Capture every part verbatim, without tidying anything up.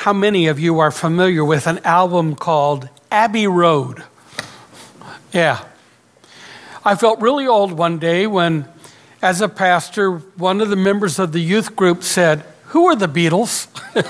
how many of you are familiar with an album called Abbey Road. Yeah. I felt really old one day when, as a pastor, one of the members of the youth group said, "Who are the Beatles?"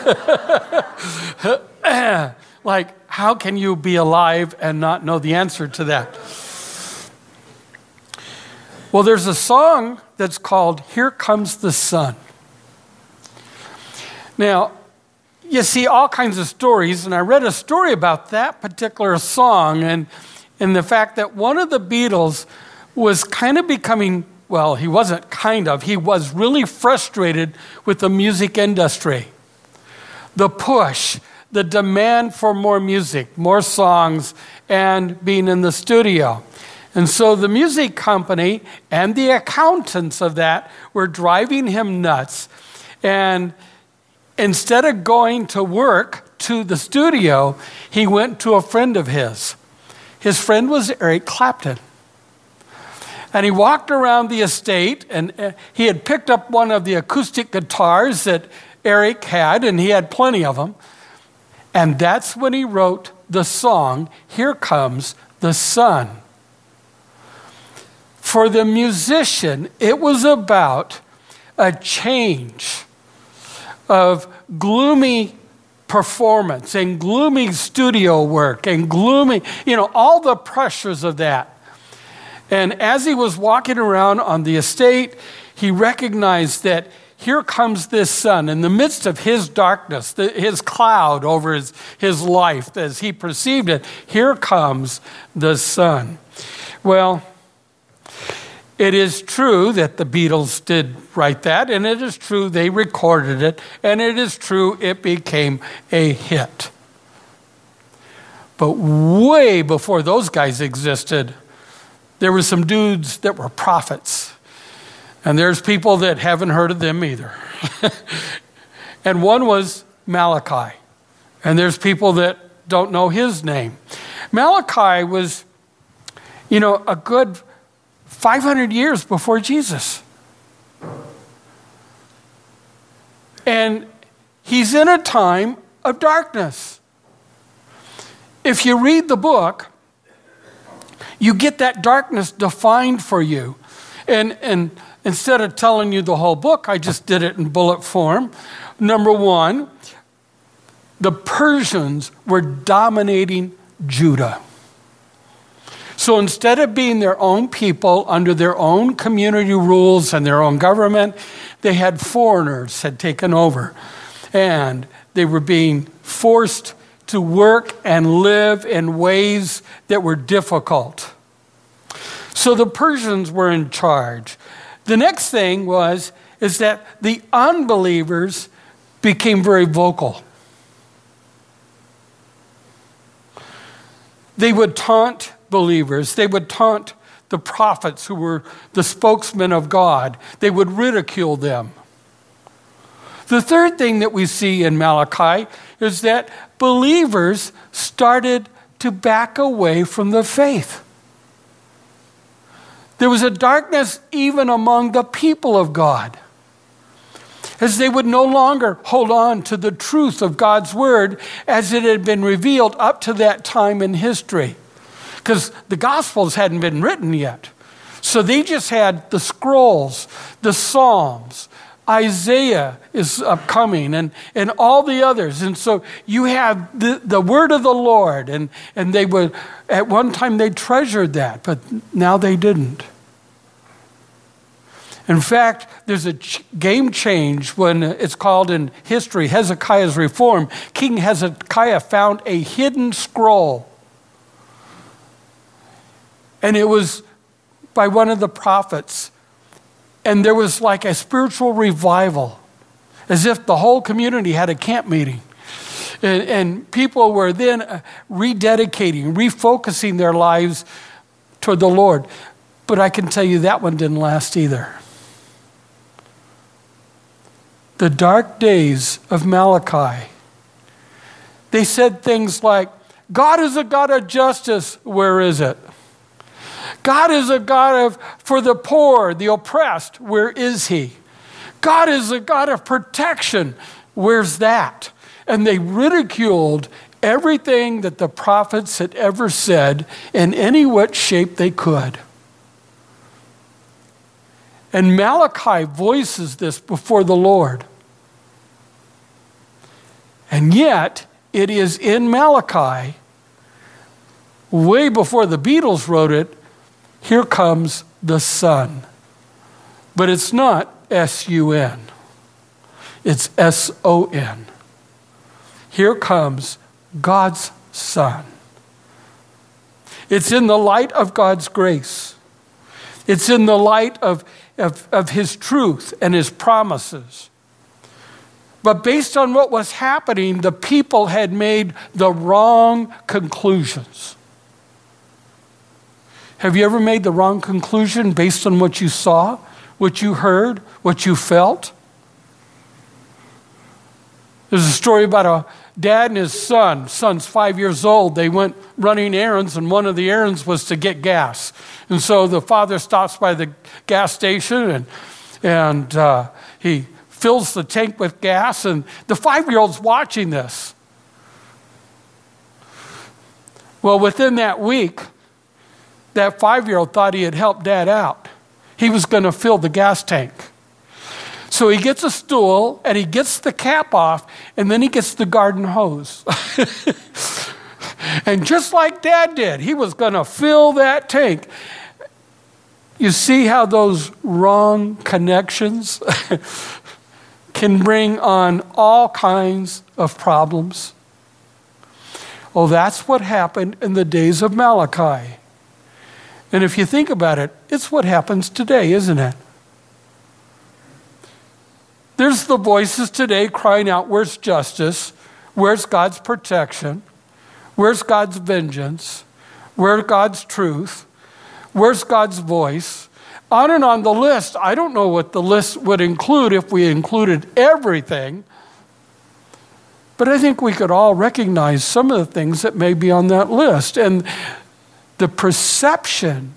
Like, how can you be alive and not know the answer to that? Well, there's a song that's called "Here Comes the Sun." Now, you see all kinds of stories, and I read a story about that particular song and, and the fact that one of the Beatles was kind of becoming, well, he wasn't kind of, he was really frustrated with the music industry. The push, the demand for more music, more songs, and being in the studio. And so the music company and the accountants of that were driving him nuts. And instead of going to work to the studio, he went to a friend of his. His friend was Eric Clapton. And he walked around the estate, and he had picked up one of the acoustic guitars that Eric had, and he had plenty of them. And that's when he wrote the song, "Here Comes the Sun." For the musician, it was about a change of gloomy performance and gloomy studio work and gloomy, you know, all the pressures of that. And as he was walking around on the estate, he recognized that here comes this sun in the midst of his darkness, the, his cloud over his, his life as he perceived it. Here comes the sun. Well, it is true that the Beatles did write that, and it is true they recorded it, and it is true it became a hit. But way before those guys existed, there were some dudes that were prophets, and there's people that haven't heard of them either. And one was Malachi, and there's people that don't know his name. Malachi was, you know, a good five hundred years before Jesus. And he's in a time of darkness. If you read the book, you get that darkness defined for you. And, and instead of telling you the whole book, I just did it in bullet form. Number one, the Persians were dominating Judah. So instead of being their own people under their own community rules and their own government, they had foreigners had taken over. And they were being forced to work and live in ways that were difficult. So the Persians were in charge. The next thing was, is that the unbelievers became very vocal. They would taunt believers. They would taunt the prophets who were the spokesmen of God. They would ridicule them. The third thing that we see in Malachi is that believers started to back away from the faith. There was a darkness even among the people of God, as they would no longer hold on to the truth of God's word as it had been revealed up to that time in history. Because the Gospels hadn't been written yet. So they just had the scrolls, the Psalms, Isaiah is upcoming, and, and all the others. And so you have the, the word of the Lord, and, and they would, at one time they treasured that, but now they didn't. In fact, there's a ch- game change when it's called in history Hezekiah's reform. King Hezekiah found a hidden scroll. And it was by one of the prophets. And there was like a spiritual revival, as if the whole community had a camp meeting. And, and people were then rededicating, refocusing their lives toward the Lord. But I can tell you that one didn't last either. The dark days of Malachi, they said things like, God is a God of justice, where is it? God is a God of for the poor, the oppressed, where is he? God is a God of protection, where's that? and they ridiculed everything that the prophets had ever said in any what shape they could. And Malachi voices this before the Lord. And yet, it is in Malachi, way before the Beatles wrote it, here comes the Son. But it's not S U N. It's S O N. Here comes God's Son. It's in the light of God's grace. It's in the light of, of, of his truth and his promises. But based on what was happening, the people had made the wrong conclusions. Have you ever made the wrong conclusion based on what you saw, what you heard, what you felt? There's a story about a dad and his son. Son's five years old. They went running errands, and one of the errands was to get gas. And so the father stops by the gas station, and, and uh, he fills the tank with gas, and the five-year-old's watching this. Well, within that week, that five-year-old thought he had helped dad out. He was going to fill the gas tank. So he gets a stool, and he gets the cap off, and then he gets the garden hose. And just like Dad did, he was going to fill that tank. You see how those wrong connections can bring on all kinds of problems? Oh, that's what happened in the days of Malachi. And if you think about it, it's what happens today, isn't it? There's the voices today crying out, where's justice? Where's God's protection? Where's God's vengeance? Where's God's truth? Where's God's voice? On and on the list. I don't know what the list would include if we included everything. But I think we could all recognize some of the things that may be on that list. And the perception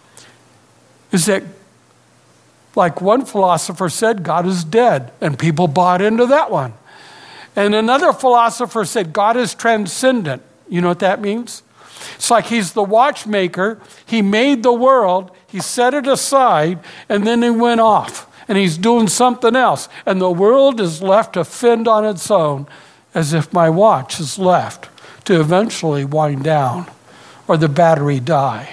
is that, like one philosopher said, God is dead, and people bought into that one. And another philosopher said God is transcendent. You know what that means? It's like he's the watchmaker. He made the world, he set it aside, and then he went off, and he's doing something else. And the world is left to fend on its own, as if my watch is left to eventually wind down or the battery die.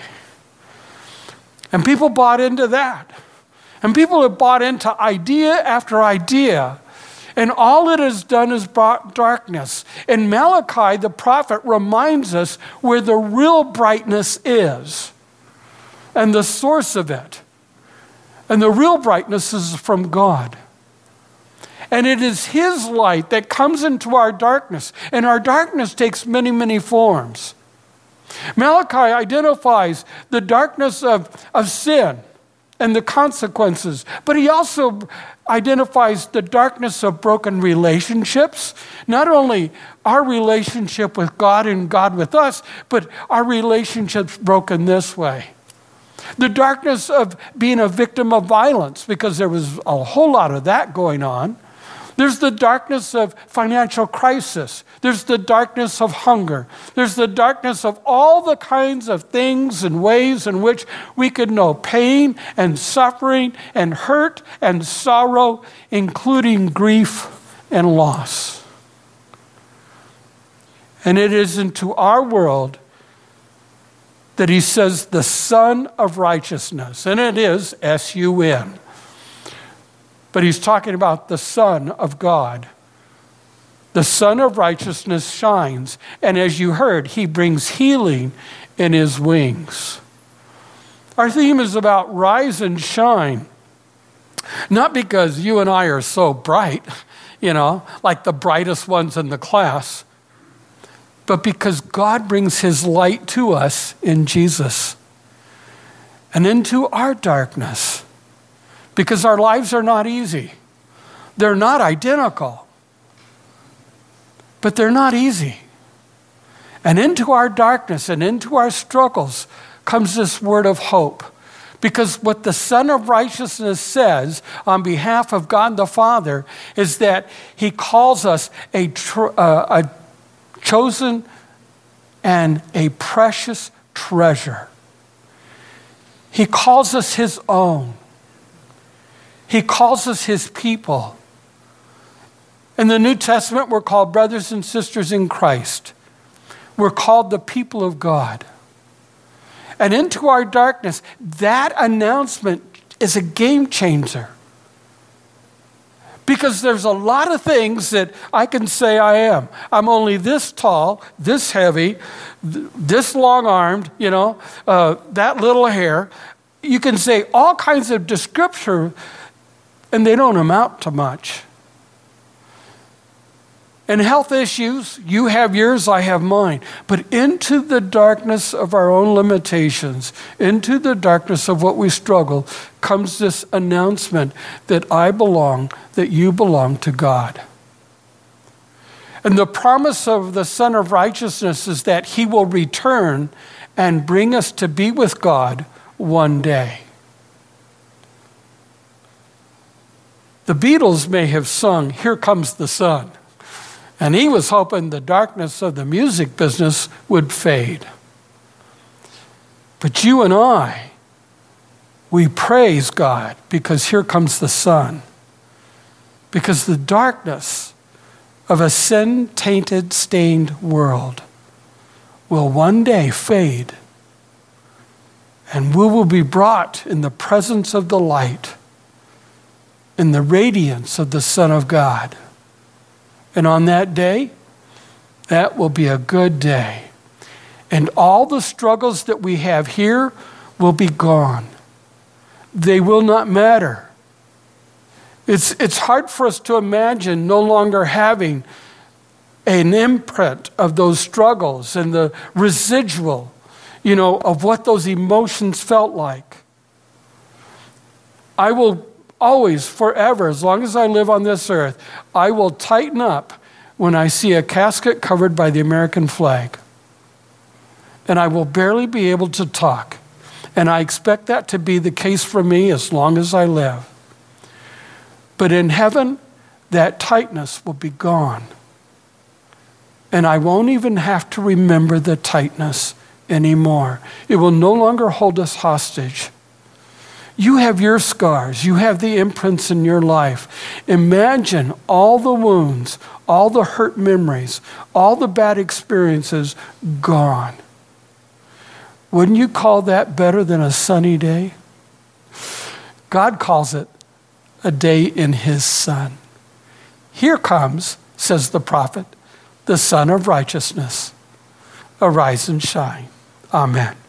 And people bought into that. And people have bought into idea after idea. And all it has done is brought darkness. And Malachi, the prophet, reminds us where the real brightness is and the source of it. And the real brightness is from God. And it is his light that comes into our darkness. And our darkness takes many, many forms. Malachi identifies the darkness of, of sin and the consequences. But he also identifies the darkness of broken relationships. Not only our relationship with God and God with us, but our relationships broken this way. The darkness of being a victim of violence, because there was a whole lot of that going on. There's the darkness of financial crisis. There's the darkness of hunger. There's the darkness of all the kinds of things and ways in which we could know pain and suffering and hurt and sorrow, including grief and loss. And it is into our world that he says the Son of Righteousness, and it is S U N. But he's talking about the Son of God. The Son of Righteousness shines. And as you heard, he brings healing in his wings. Our theme is about rise and shine. Not because you and I are so bright, you know, like the brightest ones in the class, but because God brings his light to us in Jesus and into our darkness. Because our lives are not easy. They're not identical. But they're not easy. And into our darkness and into our struggles comes this word of hope. Because what the Son of Righteousness says on behalf of God the Father is that he calls us a, tr- uh, a chosen and a precious treasure. He calls us his own. He calls us his people. In the New Testament, we're called brothers and sisters in Christ. We're called the people of God. And into our darkness, that announcement is a game changer. Because there's a lot of things that I can say I am. I'm only this tall, this heavy, th- this long-armed, you know, uh, that little hair. You can say all kinds of description, and they don't amount to much. And health issues, you have yours, I have mine. But into the darkness of our own limitations, into the darkness of what we struggle, comes this announcement that I belong, that you belong to God. And the promise of the Son of Righteousness is that he will return and bring us to be with God one day. The Beatles may have sung, "Here Comes the Sun." And he was hoping the darkness of the music business would fade. But you and I, we praise God because here comes the sun. Because the darkness of a sin-tainted, stained world will one day fade. And we will be brought in the presence of the light, in the radiance of the Son of God. And on that day, that will be a good day. And all the struggles that we have here will be gone. They will not matter. It's, it's hard for us to imagine no longer having an imprint of those struggles and the residual, you know, of what those emotions felt like. I will always, forever, as long as I live on this earth, I will tighten up when I see a casket covered by the American flag. And I will barely be able to talk. And I expect that to be the case for me as long as I live. But in heaven, that tightness will be gone. And I won't even have to remember the tightness anymore. It will no longer hold us hostage. You have your scars. You have the imprints in your life. Imagine all the wounds, all the hurt memories, all the bad experiences gone. Wouldn't you call that better than a sunny day? God calls it a day in his Son. Here comes, says the prophet, the Son of Righteousness. Arise and shine. Amen.